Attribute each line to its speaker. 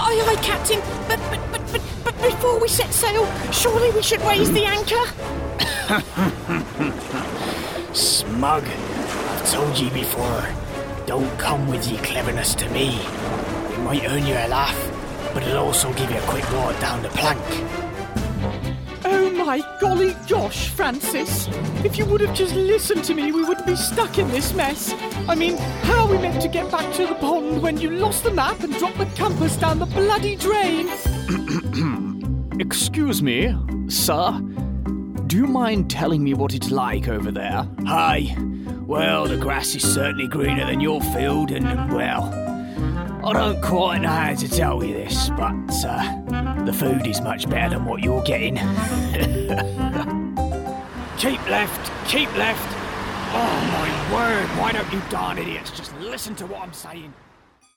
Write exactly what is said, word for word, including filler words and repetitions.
Speaker 1: Aye, aye, Captain. But, but, but, but, but before we set sail, surely we should raise the anchor?
Speaker 2: Smug. I've told ye before. Don't come with your cleverness to me. It might earn you a laugh, but it'll also give you a quick walk down the plank.
Speaker 1: Oh my golly gosh, Francis. If you would have just listened to me, we wouldn't be stuck in this mess. I mean, how are we meant to get back to the pond when you lost the map and dropped the compass down the bloody drain?
Speaker 3: Excuse me, sir. Do you mind telling me what it's like over there?
Speaker 2: Hi. Well, the grass is certainly greener than your field, and, well, I don't quite know how to tell you this, but uh, the food is much better than what you're getting. Keep left, keep left. Oh, my word, why don't you darn idiots just listen to what I'm saying?